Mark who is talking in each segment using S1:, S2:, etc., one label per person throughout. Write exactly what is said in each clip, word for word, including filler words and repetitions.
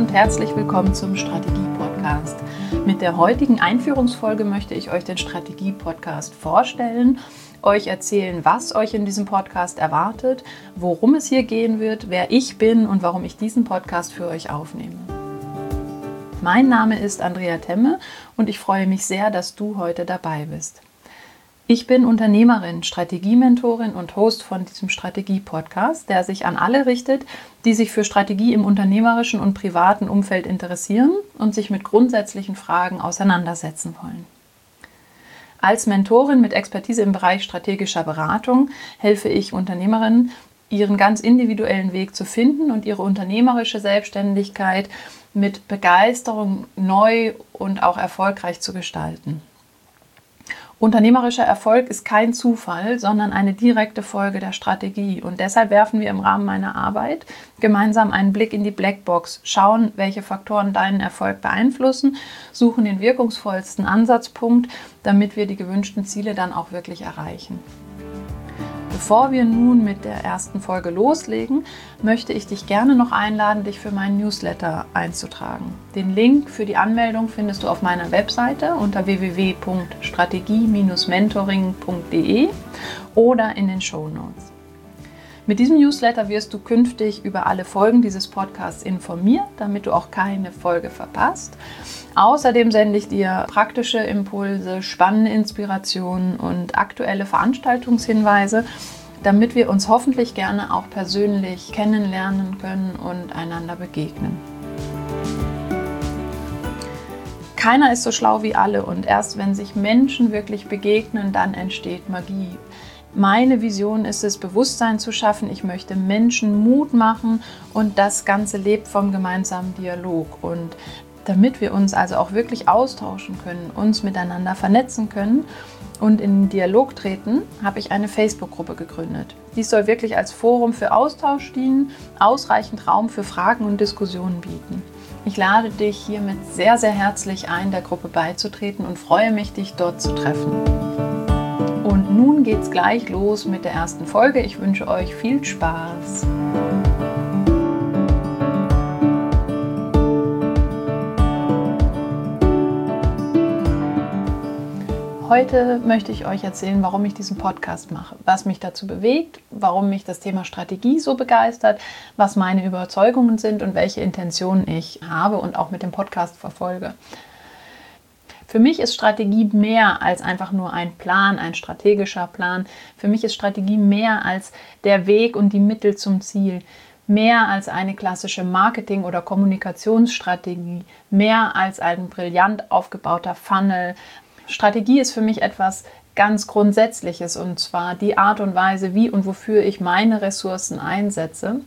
S1: und herzlich willkommen zum Strategie-Podcast. Mit der heutigen Einführungsfolge möchte ich euch den Strategie-Podcast vorstellen, euch erzählen, was euch in diesem Podcast erwartet, worum es hier gehen wird, wer ich bin und warum ich diesen Podcast für euch aufnehme. Mein Name ist Andrea Temme und ich freue mich sehr, dass du heute dabei bist. Ich bin Unternehmerin, Strategiementorin und Host von diesem Strategie-Podcast, der sich an alle richtet, die sich für Strategie im unternehmerischen und privaten Umfeld interessieren und sich mit grundsätzlichen Fragen auseinandersetzen wollen. Als Mentorin mit Expertise im Bereich strategischer Beratung helfe ich Unternehmerinnen, ihren ganz individuellen Weg zu finden und ihre unternehmerische Selbstständigkeit mit Begeisterung neu und auch erfolgreich zu gestalten. Unternehmerischer Erfolg ist kein Zufall, sondern eine direkte Folge der Strategie. Und deshalb werfen wir im Rahmen meiner Arbeit gemeinsam einen Blick in die Blackbox, schauen, welche Faktoren deinen Erfolg beeinflussen, suchen den wirkungsvollsten Ansatzpunkt, damit wir die gewünschten Ziele dann auch wirklich erreichen. Bevor wir nun mit der ersten Folge loslegen, möchte ich dich gerne noch einladen, dich für meinen Newsletter einzutragen. Den Link für die Anmeldung findest du auf meiner Webseite unter w w w punkt strategie Bindestrich mentoring punkt d e oder in den Shownotes. Mit diesem Newsletter wirst du künftig über alle Folgen dieses Podcasts informiert, damit du auch keine Folge verpasst. Außerdem sende ich dir praktische Impulse, spannende Inspirationen und aktuelle Veranstaltungshinweise, damit wir uns hoffentlich gerne auch persönlich kennenlernen können und einander begegnen. Keiner ist so schlau wie alle und erst wenn sich Menschen wirklich begegnen, dann entsteht Magie. Meine Vision ist es, Bewusstsein zu schaffen. Ich möchte Menschen Mut machen und das Ganze lebt vom gemeinsamen Dialog. Und damit wir uns also auch wirklich austauschen können, uns miteinander vernetzen können und in den Dialog treten, habe ich eine Facebook-Gruppe gegründet. Dies soll wirklich als Forum für Austausch dienen, ausreichend Raum für Fragen und Diskussionen bieten. Ich lade dich hiermit sehr, sehr herzlich ein, der Gruppe beizutreten und freue mich, dich dort zu treffen. Und nun geht's gleich los mit der ersten Folge. Ich wünsche euch viel Spaß. Heute möchte ich euch erzählen, warum ich diesen Podcast mache, was mich dazu bewegt, warum mich das Thema Strategie so begeistert, was meine Überzeugungen sind und welche Intentionen ich habe und auch mit dem Podcast verfolge. Für mich ist Strategie mehr als einfach nur ein Plan, ein strategischer Plan. Für mich ist Strategie mehr als der Weg und die Mittel zum Ziel. Mehr als eine klassische Marketing- oder Kommunikationsstrategie. Mehr als ein brillant aufgebauter Funnel. Strategie ist für mich etwas ganz Grundsätzliches und zwar die Art und Weise, wie und wofür ich meine Ressourcen einsetze.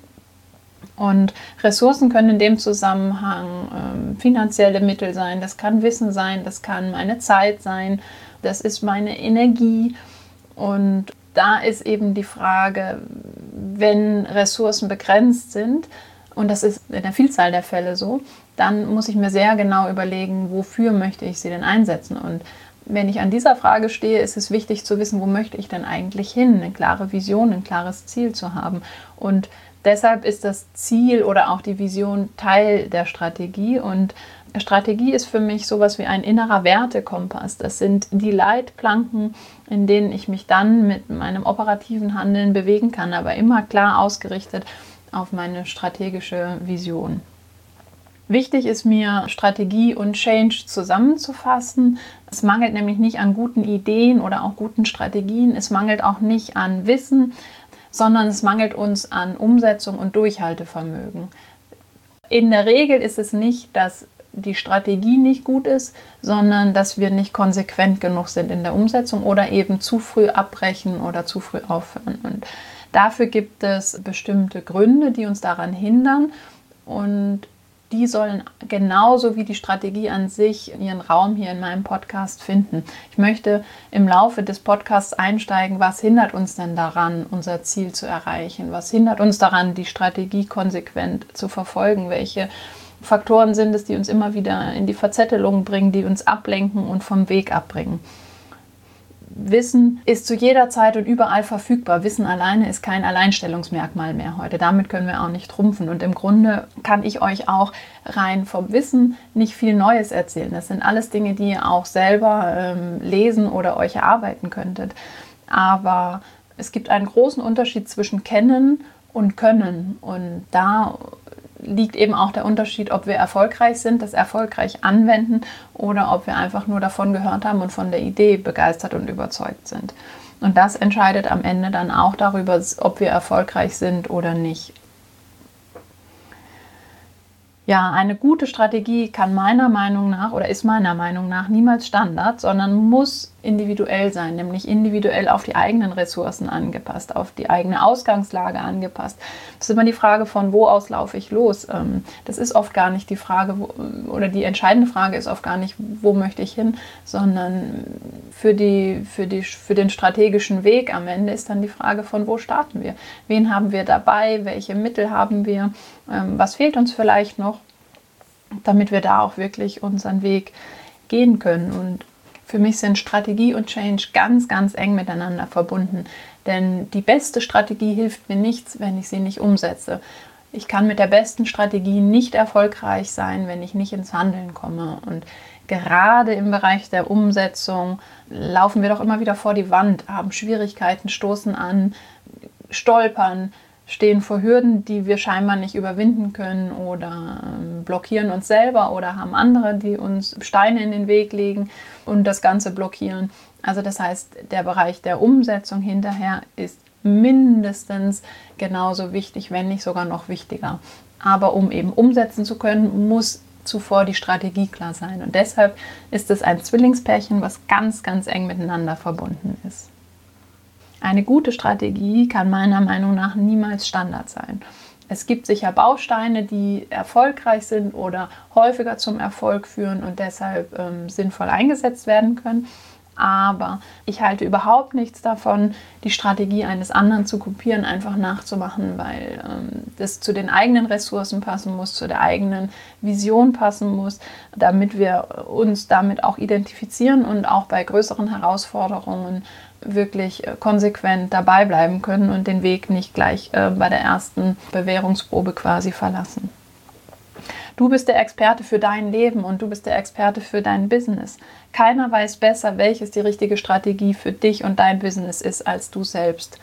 S1: Und Ressourcen können in dem Zusammenhang ähm, finanzielle Mittel sein, das kann Wissen sein, das kann meine Zeit sein, das ist meine Energie. Und da ist eben die Frage, wenn Ressourcen begrenzt sind, und das ist in der Vielzahl der Fälle so, dann muss ich mir sehr genau überlegen, wofür möchte ich sie denn einsetzen. Und wenn ich an dieser Frage stehe, ist es wichtig zu wissen, wo möchte ich denn eigentlich hin, eine klare Vision, ein klares Ziel zu haben. Und deshalb ist das Ziel oder auch die Vision Teil der Strategie und Strategie ist für mich sowas wie ein innerer Wertekompass. Das sind die Leitplanken, in denen ich mich dann mit meinem operativen Handeln bewegen kann, aber immer klar ausgerichtet auf meine strategische Vision. Wichtig ist mir, Strategie und Change zusammenzufassen. Es mangelt nämlich nicht an guten Ideen oder auch guten Strategien. Es mangelt auch nicht an Wissen, sondern es mangelt uns an Umsetzung und Durchhaltevermögen. In der Regel ist es nicht, dass die Strategie nicht gut ist, sondern dass wir nicht konsequent genug sind in der Umsetzung oder eben zu früh abbrechen oder zu früh aufhören. Und dafür gibt es bestimmte Gründe, die uns daran hindern und die sollen genauso wie die Strategie an sich ihren Raum hier in meinem Podcast finden. Ich möchte im Laufe des Podcasts einsteigen, was hindert uns denn daran, unser Ziel zu erreichen? Was hindert uns daran, die Strategie konsequent zu verfolgen? Welche Faktoren sind es, die uns immer wieder in die Verzettelung bringen, die uns ablenken und vom Weg abbringen? Wissen ist zu jeder Zeit und überall verfügbar. Wissen alleine ist kein Alleinstellungsmerkmal mehr heute. Damit können wir auch nicht trumpfen. Und im Grunde kann ich euch auch rein vom Wissen nicht viel Neues erzählen. Das sind alles Dinge, die ihr auch selber ähm, lesen oder euch erarbeiten könntet. Aber es gibt einen großen Unterschied zwischen Kennen und Können. Und da liegt eben auch der Unterschied, ob wir erfolgreich sind, das erfolgreich anwenden oder ob wir einfach nur davon gehört haben und von der Idee begeistert und überzeugt sind. Und das entscheidet am Ende dann auch darüber, ob wir erfolgreich sind oder nicht. Ja, eine gute Strategie kann meiner Meinung nach oder ist meiner Meinung nach niemals Standard, sondern muss individuell sein, nämlich individuell auf die eigenen Ressourcen angepasst, auf die eigene Ausgangslage angepasst. Das ist immer die Frage, von wo aus laufe ich los. Das ist oft gar nicht die Frage, oder die entscheidende Frage ist oft gar nicht, wo möchte ich hin, sondern für, die, für, die, für den strategischen Weg am Ende ist dann die Frage, von wo starten wir? Wen haben wir dabei? Welche Mittel haben wir? Was fehlt uns vielleicht noch, damit wir da auch wirklich unseren Weg gehen können? Und für mich sind Strategie und Change ganz, ganz eng miteinander verbunden. Denn die beste Strategie hilft mir nichts, wenn ich sie nicht umsetze. Ich kann mit der besten Strategie nicht erfolgreich sein, wenn ich nicht ins Handeln komme. Und gerade im Bereich der Umsetzung laufen wir doch immer wieder vor die Wand, haben Schwierigkeiten, stoßen an, stolpern, stehen vor Hürden, die wir scheinbar nicht überwinden können oder ähm, blockieren uns selber oder haben andere, die uns Steine in den Weg legen und das Ganze blockieren. Also das heißt, der Bereich der Umsetzung hinterher ist mindestens genauso wichtig, wenn nicht sogar noch wichtiger. Aber um eben umsetzen zu können, muss zuvor die Strategie klar sein. Und deshalb ist es ein Zwillingspärchen, was ganz, ganz eng miteinander verbunden ist. Eine gute Strategie kann meiner Meinung nach niemals Standard sein. Es gibt sicher Bausteine, die erfolgreich sind oder häufiger zum Erfolg führen und deshalb ähm, sinnvoll eingesetzt werden können. Aber ich halte überhaupt nichts davon, die Strategie eines anderen zu kopieren, einfach nachzumachen, weil ähm, das zu den eigenen Ressourcen passen muss, zu der eigenen Vision passen muss, damit wir uns damit auch identifizieren und auch bei größeren Herausforderungen wirklich konsequent dabei bleiben können und den Weg nicht gleich äh, bei der ersten Bewährungsprobe quasi verlassen. Du bist der Experte für dein Leben und du bist der Experte für dein Business. Keiner weiß besser, welches die richtige Strategie für dich und dein Business ist, als du selbst.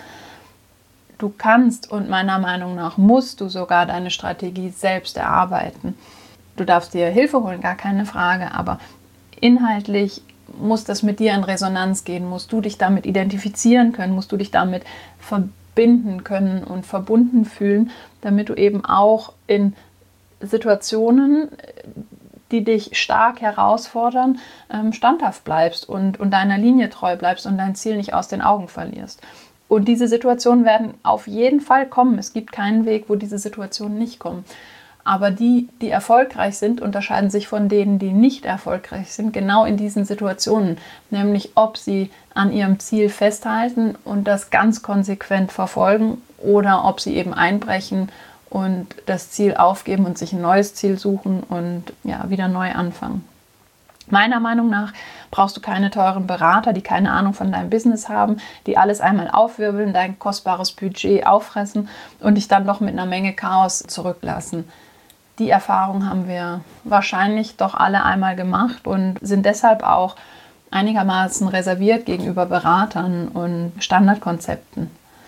S1: Du kannst und meiner Meinung nach musst du sogar deine Strategie selbst erarbeiten. Du darfst dir Hilfe holen, gar keine Frage, aber inhaltlich muss das mit dir in Resonanz gehen, musst du dich damit identifizieren können, musst du dich damit verbinden können und verbunden fühlen, damit du eben auch in Situationen, die dich stark herausfordern, standhaft bleibst und, und deiner Linie treu bleibst und dein Ziel nicht aus den Augen verlierst. Und diese Situationen werden auf jeden Fall kommen. Es gibt keinen Weg, wo diese Situationen nicht kommen. Aber die, die erfolgreich sind, unterscheiden sich von denen, die nicht erfolgreich sind, genau in diesen Situationen. Nämlich, ob sie an ihrem Ziel festhalten und das ganz konsequent verfolgen oder ob sie eben einbrechen und das Ziel aufgeben und sich ein neues Ziel suchen und ja, wieder neu anfangen. Meiner Meinung nach brauchst du keine teuren Berater, die keine Ahnung von deinem Business haben, die alles einmal aufwirbeln, dein kostbares Budget auffressen und dich dann doch mit einer Menge Chaos zurücklassen. Die Erfahrung haben wir wahrscheinlich doch alle einmal gemacht und sind deshalb auch einigermaßen reserviert gegenüber Beratern und Standardkonzepten.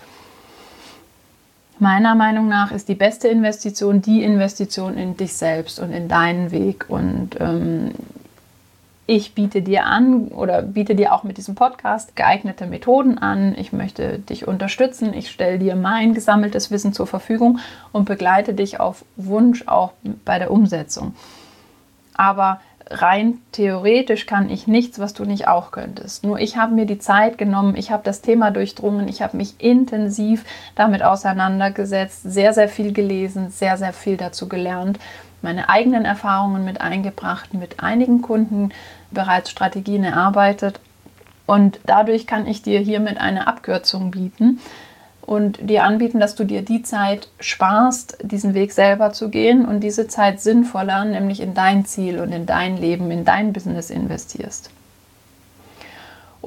S1: Meiner Meinung nach ist die beste Investition die Investition in dich selbst und in deinen Weg. Und ähm, ich biete dir an oder biete dir auch mit diesem Podcast geeignete Methoden an. Ich möchte dich unterstützen. Ich stelle dir mein gesammeltes Wissen zur Verfügung und begleite dich auf Wunsch auch bei der Umsetzung. Aber rein theoretisch kann ich nichts, was du nicht auch könntest. Nur ich habe mir die Zeit genommen, ich habe das Thema durchdrungen, ich habe mich intensiv damit auseinandergesetzt, sehr, sehr viel gelesen, sehr, sehr viel dazu gelernt, meine eigenen Erfahrungen mit eingebracht, mit einigen Kunden bereits Strategien erarbeitet und dadurch kann ich dir hiermit eine Abkürzung bieten und dir anbieten, dass du dir die Zeit sparst, diesen Weg selber zu gehen und diese Zeit sinnvoller, nämlich in dein Ziel und in dein Leben, in dein Business investierst. Und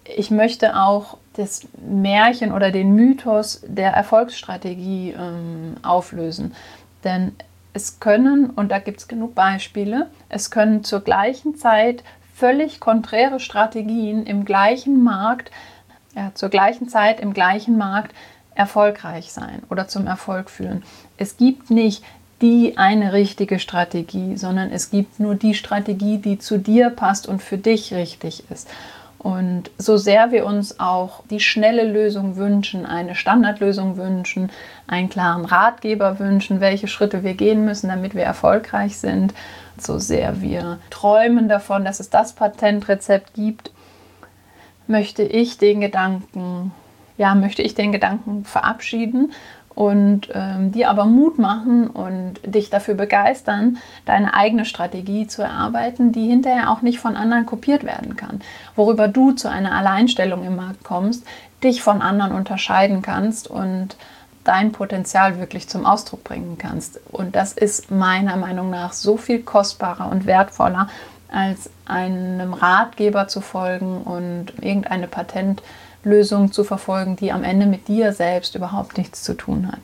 S1: Ich möchte auch das Märchen oder den Mythos der Erfolgsstrategie ähm, auflösen. Denn es können, und da gibt es genug Beispiele, es können zur gleichen Zeit völlig konträre Strategien im gleichen Markt, ja, zur gleichen Zeit im gleichen Markt erfolgreich sein oder zum Erfolg führen. Es gibt nicht die eine richtige Strategie, sondern es gibt nur die Strategie, die zu dir passt und für dich richtig ist. Und so sehr wir uns auch die schnelle Lösung wünschen, eine Standardlösung wünschen, einen klaren Ratgeber wünschen, welche Schritte wir gehen müssen, damit wir erfolgreich sind, so sehr wir träumen davon, dass es das Patentrezept gibt, möchte ich den Gedanken, ja, möchte ich den Gedanken verabschieden und ähm, dir aber Mut machen und dich dafür begeistern, deine eigene Strategie zu erarbeiten, die hinterher auch nicht von anderen kopiert werden kann, worüber du zu einer Alleinstellung im Markt kommst, dich von anderen unterscheiden kannst und dein Potenzial wirklich zum Ausdruck bringen kannst. Und das ist meiner Meinung nach so viel kostbarer und wertvoller, als einem Ratgeber zu folgen und irgendeine Patentlösung zu verfolgen, die am Ende mit dir selbst überhaupt nichts zu tun hat.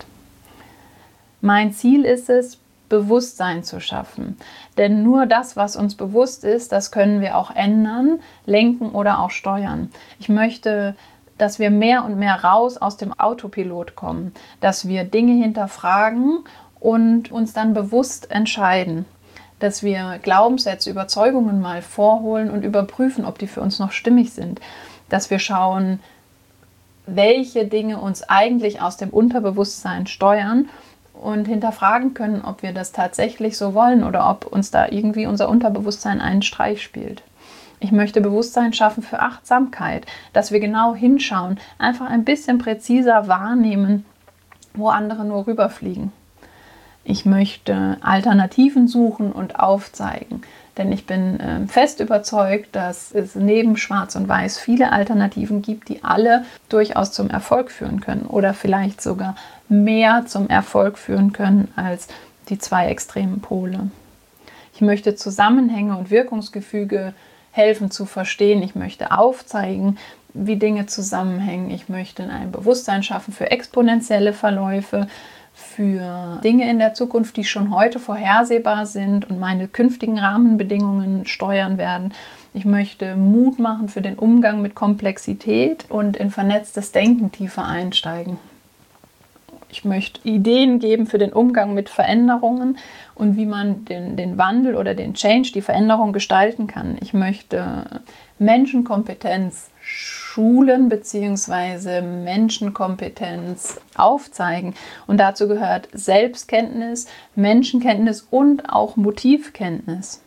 S1: Mein Ziel ist es, Bewusstsein zu schaffen. Denn nur das, was uns bewusst ist, das können wir auch ändern, lenken oder auch steuern. Ich möchte, dass wir mehr und mehr raus aus dem Autopilot kommen, dass wir Dinge hinterfragen und uns dann bewusst entscheiden. Dass wir Glaubenssätze, Überzeugungen mal vorholen und überprüfen, ob die für uns noch stimmig sind. Dass wir schauen, welche Dinge uns eigentlich aus dem Unterbewusstsein steuern und hinterfragen können, ob wir das tatsächlich so wollen oder ob uns da irgendwie unser Unterbewusstsein einen Streich spielt. Ich möchte Bewusstsein schaffen für Achtsamkeit, dass wir genau hinschauen, einfach ein bisschen präziser wahrnehmen, wo andere nur rüberfliegen. Ich möchte Alternativen suchen und aufzeigen, denn ich bin äh, fest überzeugt, dass es neben Schwarz und Weiß viele Alternativen gibt, die alle durchaus zum Erfolg führen können oder vielleicht sogar mehr zum Erfolg führen können als die zwei extremen Pole. Ich möchte Zusammenhänge und Wirkungsgefüge helfen zu verstehen. Ich möchte aufzeigen, wie Dinge zusammenhängen. Ich möchte ein Bewusstsein schaffen für exponentielle Verläufe, für Dinge in der Zukunft, die schon heute vorhersehbar sind und meine künftigen Rahmenbedingungen steuern werden. Ich möchte Mut machen für den Umgang mit Komplexität und in vernetztes Denken tiefer einsteigen. Ich möchte Ideen geben für den Umgang mit Veränderungen und wie man den, den Wandel oder den Change, die Veränderung gestalten kann. Ich möchte Menschenkompetenz schulen bzw. Menschenkompetenz aufzeigen. Und dazu gehört Selbstkenntnis, Menschenkenntnis und auch Motivkenntnis.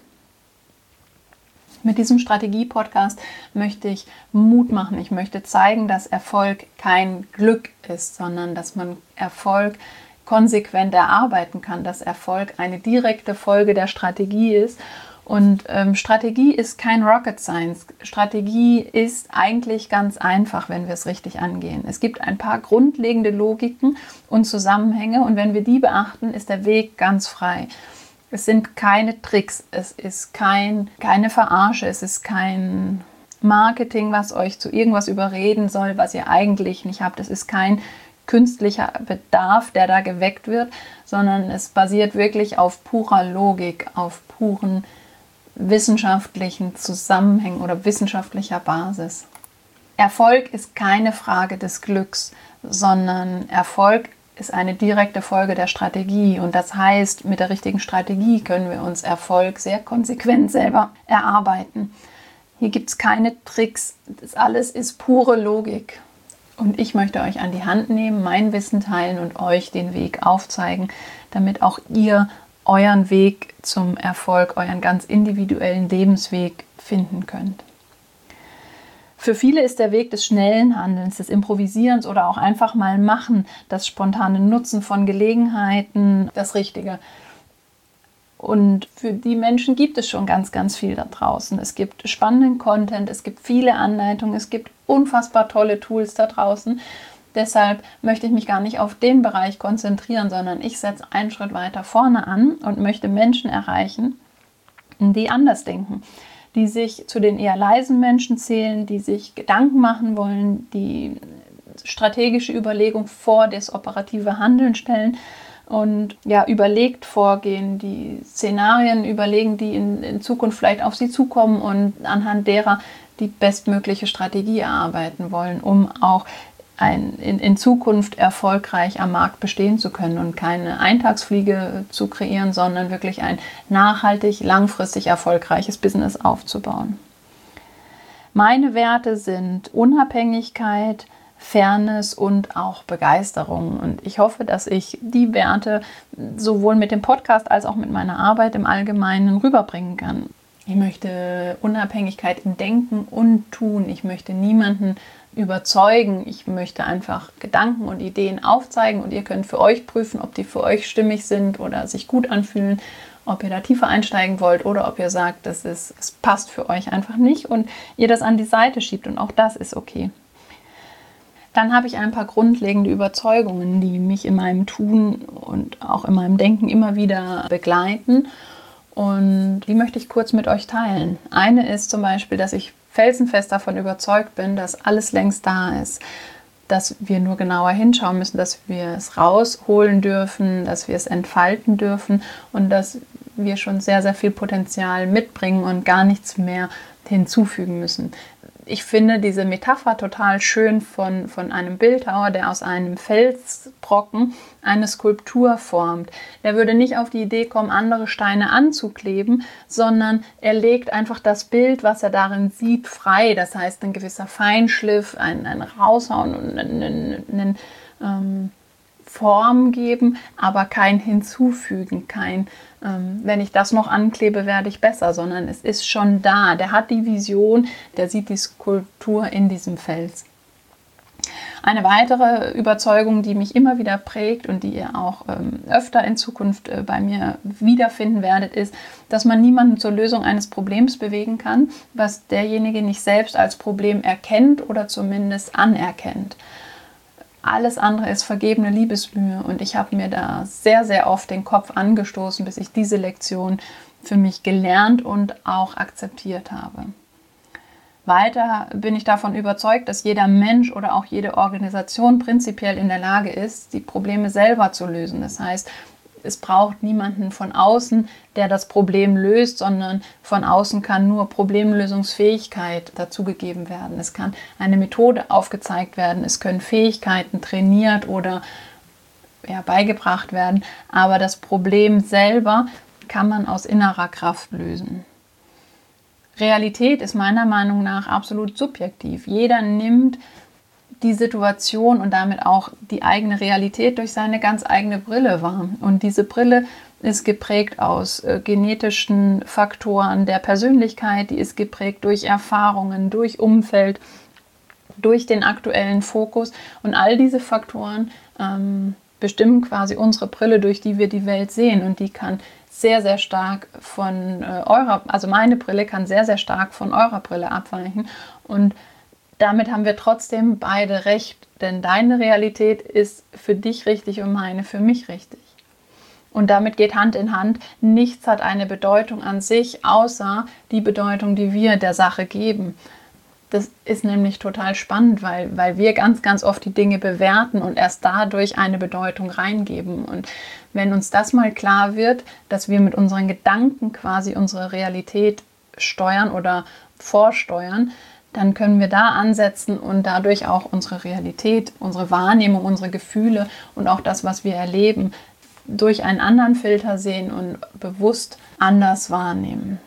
S1: Mit diesem Strategie-Podcast möchte ich Mut machen. Ich möchte zeigen, dass Erfolg kein Glück ist, sondern dass man Erfolg konsequent erarbeiten kann, dass Erfolg eine direkte Folge der Strategie ist. Und ähm, Strategie ist kein Rocket Science. Strategie ist eigentlich ganz einfach, wenn wir es richtig angehen. Es gibt ein paar grundlegende Logiken und Zusammenhänge und wenn wir die beachten, ist der Weg ganz frei. Es sind keine Tricks, es ist kein, keine Verarsche, es ist kein Marketing, was euch zu irgendwas überreden soll, was ihr eigentlich nicht habt. Es ist kein künstlicher Bedarf, der da geweckt wird, sondern es basiert wirklich auf purer Logik, auf puren wissenschaftlichen Zusammenhängen oder wissenschaftlicher Basis. Erfolg ist keine Frage des Glücks, sondern Erfolg ist eine direkte Folge der Strategie. Und das heißt, mit der richtigen Strategie können wir uns Erfolg sehr konsequent selber erarbeiten. Hier gibt es keine Tricks, das alles ist pure Logik. Und ich möchte euch an die Hand nehmen, mein Wissen teilen und euch den Weg aufzeigen, damit auch ihr euren Weg zum Erfolg, euren ganz individuellen Lebensweg finden könnt. Für viele ist der Weg des schnellen Handelns, des Improvisierens oder auch einfach mal machen, das spontane Nutzen von Gelegenheiten, das Richtige. Und für die Menschen gibt es schon ganz, ganz viel da draußen. Es gibt spannenden Content, es gibt viele Anleitungen, es gibt unfassbar tolle Tools da draußen. Deshalb möchte ich mich gar nicht auf den Bereich konzentrieren, sondern ich setze einen Schritt weiter vorne an und möchte Menschen erreichen, die anders denken, die sich zu den eher leisen Menschen zählen, die sich Gedanken machen wollen, die strategische Überlegung vor das operative Handeln stellen und ja, überlegt vorgehen, die Szenarien überlegen, die in, in Zukunft vielleicht auf sie zukommen und anhand derer die bestmögliche Strategie erarbeiten wollen, um auch ein, in, in Zukunft erfolgreich am Markt bestehen zu können und keine Eintagsfliege zu kreieren, sondern wirklich ein nachhaltig, langfristig erfolgreiches Business aufzubauen. Meine Werte sind Unabhängigkeit, Fairness und auch Begeisterung. Und ich hoffe, dass ich die Werte sowohl mit dem Podcast als auch mit meiner Arbeit im Allgemeinen rüberbringen kann. Ich möchte Unabhängigkeit im Denken und Tun. Ich möchte niemanden überzeugen. Ich möchte einfach Gedanken und Ideen aufzeigen und ihr könnt für euch prüfen, ob die für euch stimmig sind oder sich gut anfühlen, ob ihr da tiefer einsteigen wollt oder ob ihr sagt, das ist, es passt für euch einfach nicht und ihr das an die Seite schiebt und auch das ist okay. Dann habe ich ein paar grundlegende Überzeugungen, die mich in meinem Tun und auch in meinem Denken immer wieder begleiten. Und die möchte ich kurz mit euch teilen. Eine ist zum Beispiel, dass ich felsenfest davon überzeugt bin, dass alles längst da ist. Dass wir nur genauer hinschauen müssen, dass wir es rausholen dürfen, dass wir es entfalten dürfen und dass wir schon sehr, sehr viel Potenzial mitbringen und gar nichts mehr hinzufügen müssen. Ich finde diese Metapher total schön von, von einem Bildhauer, der aus einem Felsbrocken eine Skulptur formt. Der würde nicht auf die Idee kommen, andere Steine anzukleben, sondern er legt einfach das Bild, was er darin sieht, frei. Das heißt, ein gewisser Feinschliff, ein, ein Raushauen und eine, eine ähm, Form geben, aber kein Hinzufügen, kein ähm, wenn ich das noch anklebe, werde ich besser, sondern es ist schon da. Der hat die Vision, der sieht die Skulptur in diesem Fels. Eine weitere Überzeugung, die mich immer wieder prägt und die ihr auch ähm, öfter in Zukunft äh, bei mir wiederfinden werdet, ist, dass man niemanden zur Lösung eines Problems bewegen kann, was derjenige nicht selbst als Problem erkennt oder zumindest anerkennt. Alles andere ist vergebene Liebesmühe und ich habe mir da sehr, sehr oft den Kopf angestoßen, bis ich diese Lektion für mich gelernt und auch akzeptiert habe. Weiter bin ich davon überzeugt, dass jeder Mensch oder auch jede Organisation prinzipiell in der Lage ist, die Probleme selber zu lösen. Das heißt, es braucht niemanden von außen, der das Problem löst, sondern von außen kann nur Problemlösungsfähigkeit dazugegeben werden. Es kann eine Methode aufgezeigt werden, es können Fähigkeiten trainiert oder ja, beigebracht werden, aber das Problem selber kann man aus innerer Kraft lösen. Realität ist meiner Meinung nach absolut subjektiv. Jeder nimmt die Situation und damit auch die eigene Realität durch seine ganz eigene Brille wahr. Und diese Brille ist geprägt aus äh, genetischen Faktoren der Persönlichkeit, die ist geprägt durch Erfahrungen, durch Umfeld, durch den aktuellen Fokus. Und all diese Faktoren ähm, bestimmen quasi unsere Brille, durch die wir die Welt sehen. Und die kann sehr, sehr stark von äh, eurer, also meine Brille kann sehr, sehr stark von eurer Brille abweichen. Und damit haben wir trotzdem beide recht, denn deine Realität ist für dich richtig und meine für mich richtig. Und damit geht Hand in Hand, nichts hat eine Bedeutung an sich, außer die Bedeutung, die wir der Sache geben. Das ist nämlich total spannend, weil, weil wir ganz, ganz oft die Dinge bewerten und erst dadurch eine Bedeutung reingeben. Und wenn uns das mal klar wird, dass wir mit unseren Gedanken quasi unsere Realität steuern oder vorsteuern, dann können wir da ansetzen und dadurch auch unsere Realität, unsere Wahrnehmung, unsere Gefühle und auch das, was wir erleben, durch einen anderen Filter sehen und bewusst anders wahrnehmen.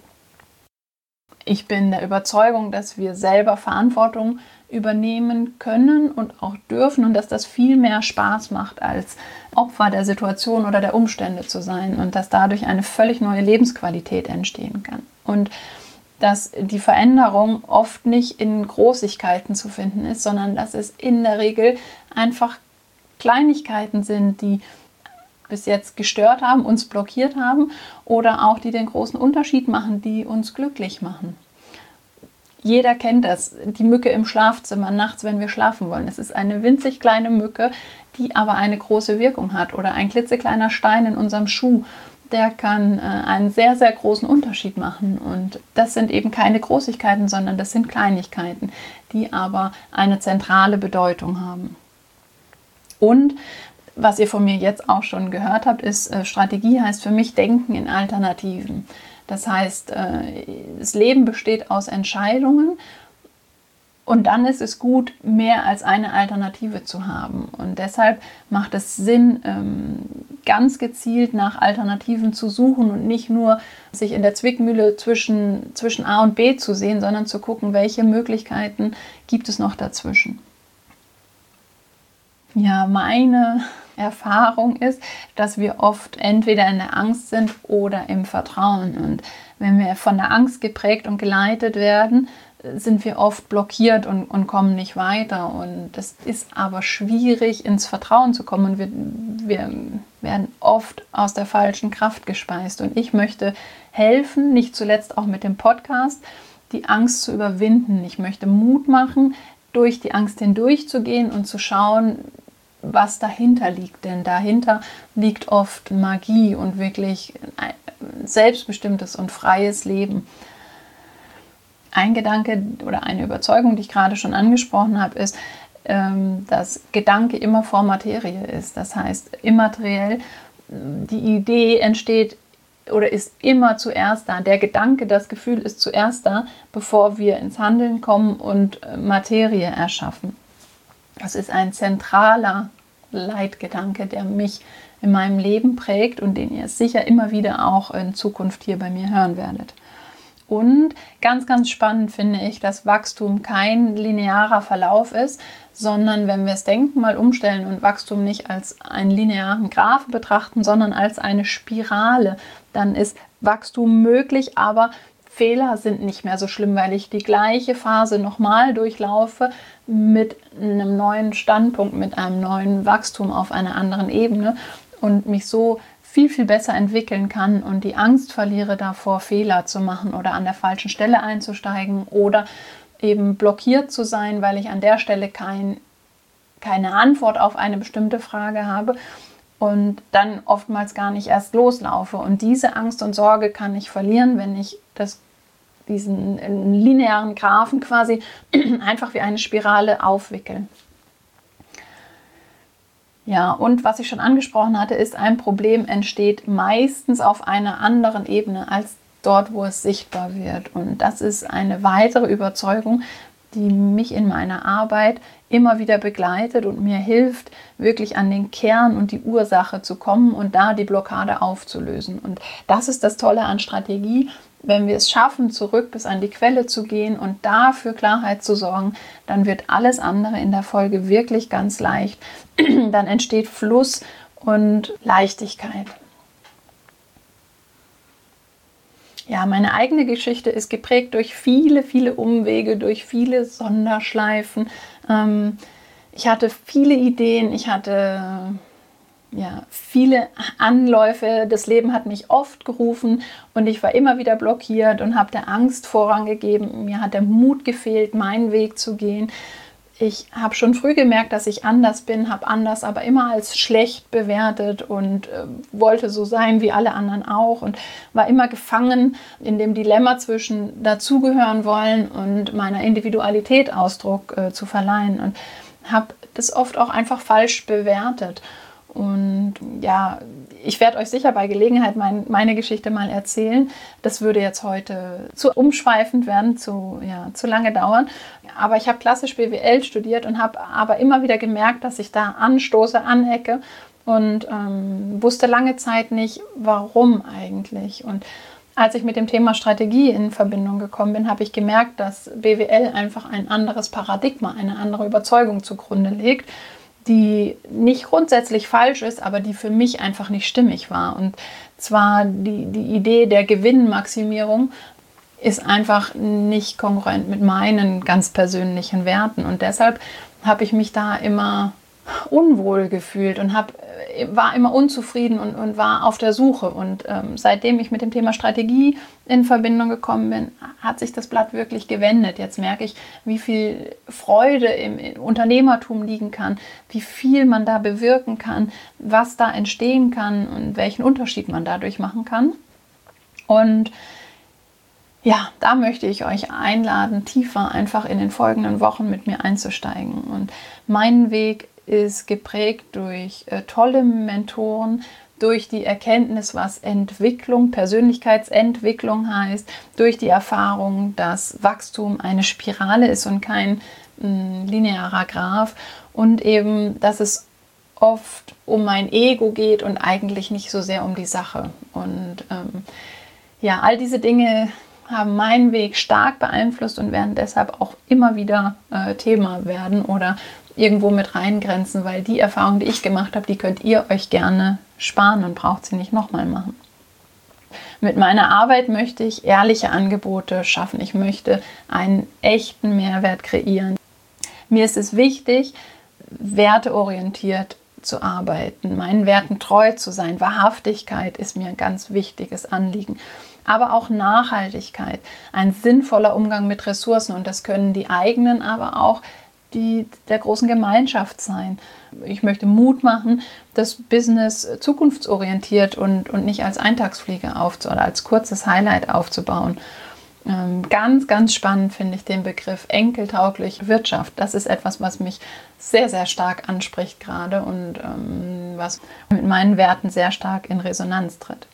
S1: Ich bin der Überzeugung, dass wir selber Verantwortung übernehmen können und auch dürfen und dass das viel mehr Spaß macht, als Opfer der Situation oder der Umstände zu sein und dass dadurch eine völlig neue Lebensqualität entstehen kann. Und dass die Veränderung oft nicht in Großigkeiten zu finden ist, sondern dass es in der Regel einfach Kleinigkeiten sind, die bis jetzt gestört haben, uns blockiert haben oder auch die den großen Unterschied machen, die uns glücklich machen. Jeder kennt das, die Mücke im Schlafzimmer nachts, wenn wir schlafen wollen. Es ist eine winzig kleine Mücke, die aber eine große Wirkung hat oder ein klitzekleiner Stein in unserem Schuh, der kann äh, einen sehr, sehr großen Unterschied machen. Und das sind eben keine Großigkeiten, sondern das sind Kleinigkeiten, die aber eine zentrale Bedeutung haben. Und was ihr von mir jetzt auch schon gehört habt, ist, äh, Strategie heißt für mich Denken in Alternativen. Das heißt, äh, das Leben besteht aus Entscheidungen. Und dann ist es gut, mehr als eine Alternative zu haben. Und deshalb macht es Sinn, ganz gezielt nach Alternativen zu suchen und nicht nur sich in der Zwickmühle zwischen, zwischen A und B zu sehen, sondern zu gucken, welche Möglichkeiten gibt es noch dazwischen. Ja, meine Erfahrung ist, dass wir oft entweder in der Angst sind oder im Vertrauen. Und wenn wir von der Angst geprägt und geleitet werden, sind wir oft blockiert und, und kommen nicht weiter. Und das ist aber schwierig, ins Vertrauen zu kommen. Und wir, wir werden oft aus der falschen Kraft gespeist. Und ich möchte helfen, nicht zuletzt auch mit dem Podcast, die Angst zu überwinden. Ich möchte Mut machen, durch die Angst hindurchzugehen und zu schauen, was dahinter liegt. Denn dahinter liegt oft Magie und wirklich ein selbstbestimmtes und freies Leben. Ein Gedanke oder eine Überzeugung, die ich gerade schon angesprochen habe, ist, dass Gedanke immer vor Materie ist. Das heißt, immateriell, die Idee entsteht oder ist immer zuerst da. Der Gedanke, das Gefühl ist zuerst da, bevor wir ins Handeln kommen und Materie erschaffen. Das ist ein zentraler Leitgedanke, der mich in meinem Leben prägt und den ihr sicher immer wieder auch in Zukunft hier bei mir hören werdet. Und ganz, ganz spannend finde ich, dass Wachstum kein linearer Verlauf ist, sondern wenn wir das Denken mal umstellen und Wachstum nicht als einen linearen Graphen betrachten, sondern als eine Spirale, dann ist Wachstum möglich, aber Fehler sind nicht mehr so schlimm, weil ich die gleiche Phase nochmal durchlaufe mit einem neuen Standpunkt, mit einem neuen Wachstum auf einer anderen Ebene und mich so viel, viel besser entwickeln kann und die Angst verliere davor, Fehler zu machen oder an der falschen Stelle einzusteigen oder eben blockiert zu sein, weil ich an der Stelle kein, keine Antwort auf eine bestimmte Frage habe und dann oftmals gar nicht erst loslaufe. Und diese Angst und Sorge kann ich verlieren, wenn ich das, diesen linearen Graphen quasi einfach wie eine Spirale aufwickel. Ja, und was ich schon angesprochen hatte, ist, ein Problem entsteht meistens auf einer anderen Ebene als dort, wo es sichtbar wird. Und das ist eine weitere Überzeugung, die mich in meiner Arbeit immer wieder begleitet und mir hilft, wirklich an den Kern und die Ursache zu kommen und da die Blockade aufzulösen. Und das ist das Tolle an Strategie. Wenn wir es schaffen, zurück bis an die Quelle zu gehen und da für Klarheit zu sorgen, dann wird alles andere in der Folge wirklich ganz leicht. Dann entsteht Fluss und Leichtigkeit. Ja, meine eigene Geschichte ist geprägt durch viele, viele Umwege, durch viele Sonderschleifen. Ich hatte viele Ideen, ich hatte ja, viele Anläufe, das Leben hat mich oft gerufen und ich war immer wieder blockiert und habe der Angst Vorrang gegeben. Mir hat der Mut gefehlt, meinen Weg zu gehen. Ich habe schon früh gemerkt, dass ich anders bin, habe anders aber immer als schlecht bewertet und äh, wollte so sein wie alle anderen auch und war immer gefangen in dem Dilemma zwischen dazugehören wollen und meiner Individualität Ausdruck äh, zu verleihen und habe das oft auch einfach falsch bewertet. Und ja, ich werde euch sicher bei Gelegenheit mein, meine Geschichte mal erzählen. Das würde jetzt heute zu umschweifend werden, zu, ja, zu lange dauern. Aber ich habe klassisch B W L studiert und habe aber immer wieder gemerkt, dass ich da anstoße, anecke und ähm, wusste lange Zeit nicht, warum eigentlich. Und als ich mit dem Thema Strategie in Verbindung gekommen bin, habe ich gemerkt, dass B W L einfach ein anderes Paradigma, eine andere Überzeugung zugrunde legt, die nicht grundsätzlich falsch ist, aber die für mich einfach nicht stimmig war. Und zwar die, die Idee der Gewinnmaximierung ist einfach nicht kongruent mit meinen ganz persönlichen Werten. Und deshalb habe ich mich da immer unwohl gefühlt und habe war immer unzufrieden und, und war auf der Suche. Und ähm, seitdem ich mit dem Thema Strategie in Verbindung gekommen bin, hat sich das Blatt wirklich gewendet. Jetzt merke ich, wie viel Freude im, im Unternehmertum liegen kann, wie viel man da bewirken kann, was da entstehen kann und welchen Unterschied man dadurch machen kann. Und ja, da möchte ich euch einladen, tiefer einfach in den folgenden Wochen mit mir einzusteigen. Und mein Weg ist geprägt durch äh, tolle Mentoren, durch die Erkenntnis, was Entwicklung, Persönlichkeitsentwicklung heißt, durch die Erfahrung, dass Wachstum eine Spirale ist und kein mh, linearer Graph und eben, dass es oft um mein Ego geht und eigentlich nicht so sehr um die Sache. Und ähm, ja, all diese Dinge haben meinen Weg stark beeinflusst und werden deshalb auch immer wieder äh, Thema werden oder irgendwo mit reingrenzen, weil die Erfahrung, die ich gemacht habe, die könnt ihr euch gerne sparen und braucht sie nicht nochmal machen. Mit meiner Arbeit möchte ich ehrliche Angebote schaffen. Ich möchte einen echten Mehrwert kreieren. Mir ist es wichtig, werteorientiert zu arbeiten, meinen Werten treu zu sein. Wahrhaftigkeit ist mir ein ganz wichtiges Anliegen. Aber auch Nachhaltigkeit, ein sinnvoller Umgang mit Ressourcen und das können die eigenen, aber auch die der großen Gemeinschaft sein. Ich möchte Mut machen, das Business zukunftsorientiert und, und nicht als Eintagsfliege aufzu- oder als kurzes Highlight aufzubauen. Ähm, ganz, ganz spannend finde ich den Begriff enkeltaugliche Wirtschaft. Das ist etwas, was mich sehr, sehr stark anspricht gerade und ähm, was mit meinen Werten sehr stark in Resonanz tritt.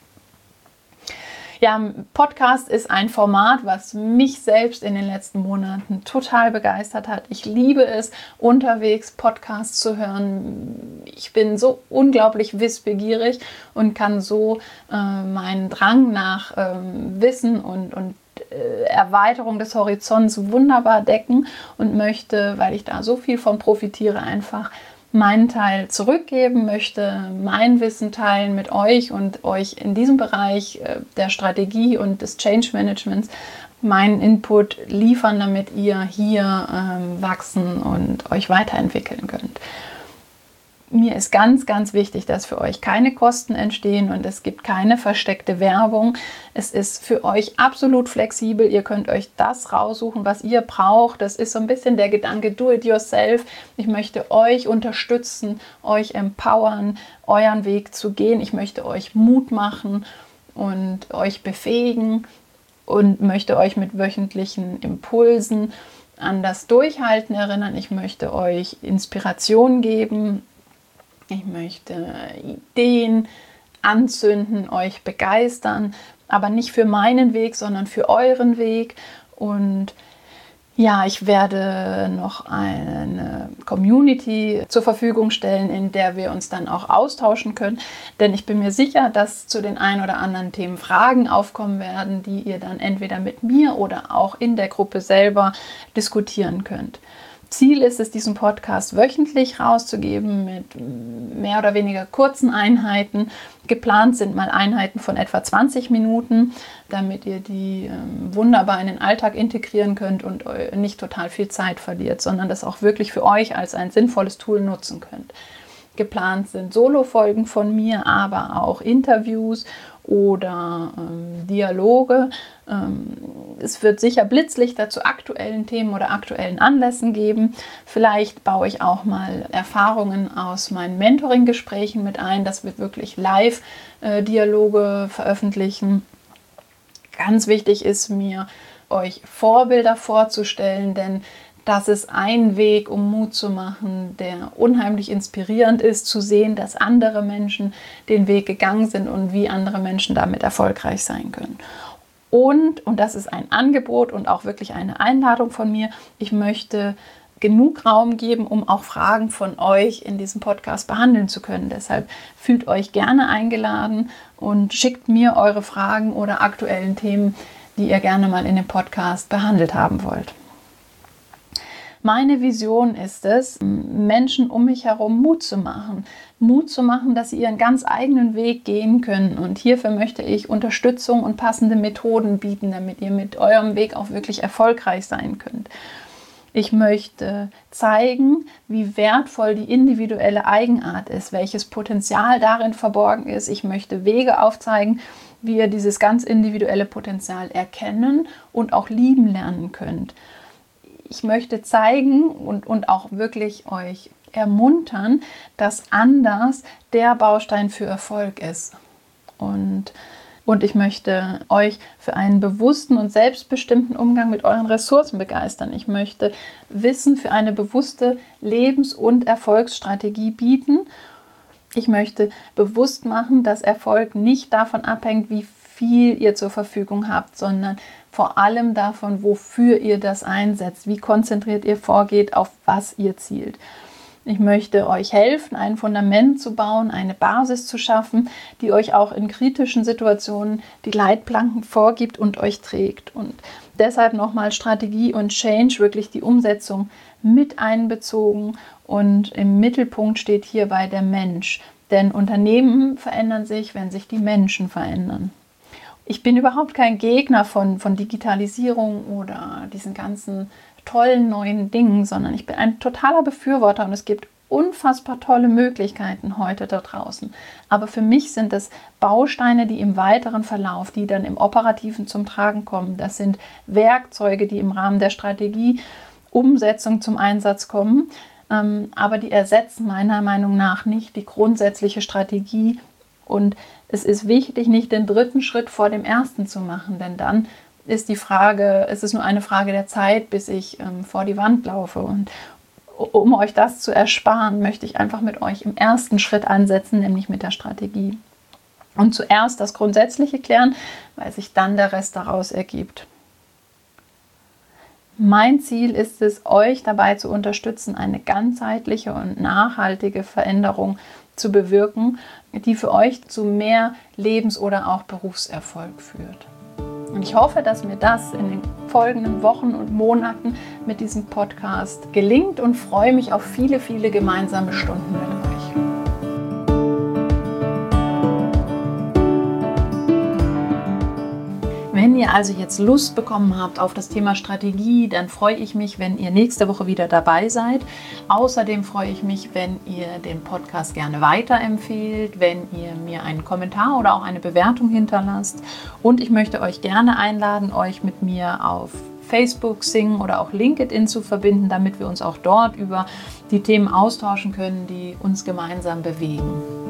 S1: Ja, Podcast ist ein Format, was mich selbst in den letzten Monaten total begeistert hat. Ich liebe es, unterwegs Podcasts zu hören. Ich bin so unglaublich wissbegierig und kann so äh, meinen Drang nach ähm, Wissen und, und äh, Erweiterung des Horizonts wunderbar decken und möchte, weil ich da so viel von profitiere, einfach meinen Teil zurückgeben, möchte mein Wissen teilen mit euch und euch in diesem Bereich der Strategie und des Change Managements meinen Input liefern, damit ihr hier ähm, wachsen und euch weiterentwickeln könnt. Mir ist ganz, ganz wichtig, dass für euch keine Kosten entstehen und es gibt keine versteckte Werbung. Es ist für euch absolut flexibel. Ihr könnt euch das raussuchen, was ihr braucht. Das ist so ein bisschen der Gedanke, do it yourself. Ich möchte euch unterstützen, euch empowern, euren Weg zu gehen. Ich möchte euch Mut machen und euch befähigen und möchte euch mit wöchentlichen Impulsen an das Durchhalten erinnern. Ich möchte euch Inspiration geben. Ich möchte Ideen anzünden, euch begeistern, aber nicht für meinen Weg, sondern für euren Weg. Und ja, ich werde noch eine Community zur Verfügung stellen, in der wir uns dann auch austauschen können. Denn ich bin mir sicher, dass zu den ein oder anderen Themen Fragen aufkommen werden, die ihr dann entweder mit mir oder auch in der Gruppe selber diskutieren könnt. Ziel ist es, diesen Podcast wöchentlich rauszugeben mit mehr oder weniger kurzen Einheiten. Geplant sind mal Einheiten von etwa zwanzig Minuten, damit ihr die ähm, wunderbar in den Alltag integrieren könnt und nicht total viel Zeit verliert, sondern das auch wirklich für euch als ein sinnvolles Tool nutzen könnt. Geplant sind Solo-Folgen von mir, aber auch Interviews oder ähm, Dialoge. Ähm, es wird sicher Blitzlichter zu aktuellen Themen oder aktuellen Anlässen geben. Vielleicht baue ich auch mal Erfahrungen aus meinen Mentoring-Gesprächen mit ein, dass wir wirklich Live-Dialoge veröffentlichen. Ganz wichtig ist mir, euch Vorbilder vorzustellen, denn das ist ein Weg, um Mut zu machen, der unheimlich inspirierend ist, zu sehen, dass andere Menschen den Weg gegangen sind und wie andere Menschen damit erfolgreich sein können. Und, und das ist ein Angebot und auch wirklich eine Einladung von mir, ich möchte genug Raum geben, um auch Fragen von euch in diesem Podcast behandeln zu können. Deshalb fühlt euch gerne eingeladen und schickt mir eure Fragen oder aktuellen Themen, die ihr gerne mal in dem Podcast behandelt haben wollt. Meine Vision ist es, Menschen um mich herum Mut zu machen. Mut zu machen, dass sie ihren ganz eigenen Weg gehen können. Und hierfür möchte ich Unterstützung und passende Methoden bieten, damit ihr mit eurem Weg auch wirklich erfolgreich sein könnt. Ich möchte zeigen, wie wertvoll die individuelle Eigenart ist, welches Potenzial darin verborgen ist. Ich möchte Wege aufzeigen, wie ihr dieses ganz individuelle Potenzial erkennen und auch lieben lernen könnt. Ich möchte zeigen und, und auch wirklich euch ermuntern, dass anders der Baustein für Erfolg ist. Und Und ich möchte euch für einen bewussten und selbstbestimmten Umgang mit euren Ressourcen begeistern. Ich möchte Wissen für eine bewusste Lebens- und Erfolgsstrategie bieten. Ich möchte bewusst machen, dass Erfolg nicht davon abhängt, wie viel ihr zur Verfügung habt, sondern vor allem davon, wofür ihr das einsetzt, wie konzentriert ihr vorgeht, auf was ihr zielt. Ich möchte euch helfen, ein Fundament zu bauen, eine Basis zu schaffen, die euch auch in kritischen Situationen die Leitplanken vorgibt und euch trägt. Und deshalb nochmal Strategie und Change, wirklich die Umsetzung mit einbezogen. Und im Mittelpunkt steht hierbei der Mensch. Denn Unternehmen verändern sich, wenn sich die Menschen verändern. Ich bin überhaupt kein Gegner von, von Digitalisierung oder diesen ganzen tollen neuen Dingen, sondern ich bin ein totaler Befürworter und es gibt unfassbar tolle Möglichkeiten heute da draußen. Aber für mich sind es Bausteine, die im weiteren Verlauf, die dann im Operativen zum Tragen kommen. Das sind Werkzeuge, die im Rahmen der Strategieumsetzung zum Einsatz kommen, aber die ersetzen meiner Meinung nach nicht die grundsätzliche Strategie. Und es ist wichtig, nicht den dritten Schritt vor dem ersten zu machen, denn dann ist die Frage, es ist nur eine Frage der Zeit, bis ich ähm, vor die Wand laufe. Und um euch das zu ersparen, möchte ich einfach mit euch im ersten Schritt ansetzen, nämlich mit der Strategie. Und zuerst das Grundsätzliche klären, weil sich dann der Rest daraus ergibt. Mein Ziel ist es, euch dabei zu unterstützen, eine ganzheitliche und nachhaltige Veränderung zu bewirken, die für euch zu mehr Lebens- oder auch Berufserfolg führt. Und ich hoffe, dass mir das in den folgenden Wochen und Monaten mit diesem Podcast gelingt und freue mich auf viele, viele gemeinsame Stunden mit euch. Wenn ihr also jetzt Lust bekommen habt auf das Thema Strategie, dann freue ich mich, wenn ihr nächste Woche wieder dabei seid. Außerdem freue ich mich, wenn ihr den Podcast gerne weiterempfehlt, wenn ihr mir einen Kommentar oder auch eine Bewertung hinterlasst. Und ich möchte euch gerne einladen, euch mit mir auf Facebook, Xing oder auch LinkedIn zu verbinden, damit wir uns auch dort über die Themen austauschen können, die uns gemeinsam bewegen.